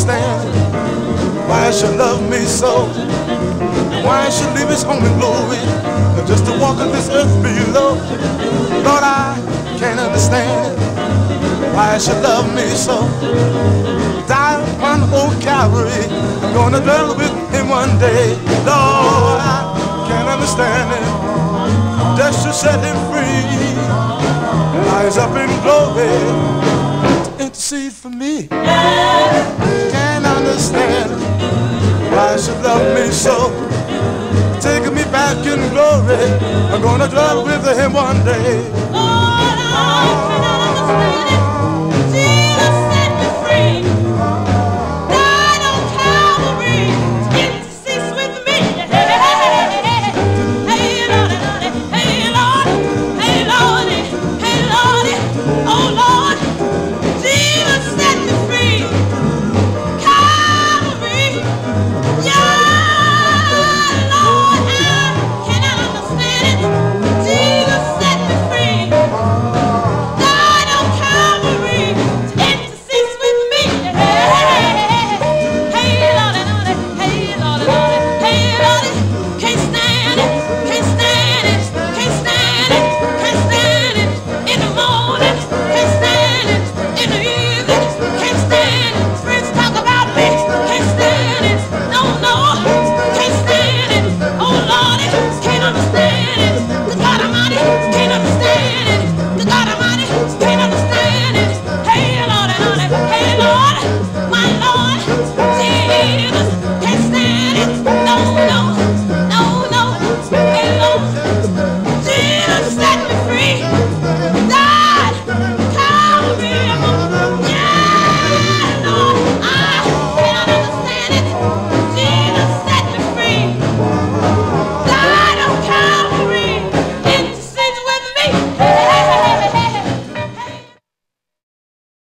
understand why she love me so, why she leave his home in glory just to walk on this earth below. Lord, I can't understand why she love me so. Die upon old Calvary, I'm gonna dwell with him one day. Lord, I can't understand it, just to set him free. Rise up in glory to intercede for me. Can't understand why she love me so. Taking me back in glory, I'm gonna dwell with him one day.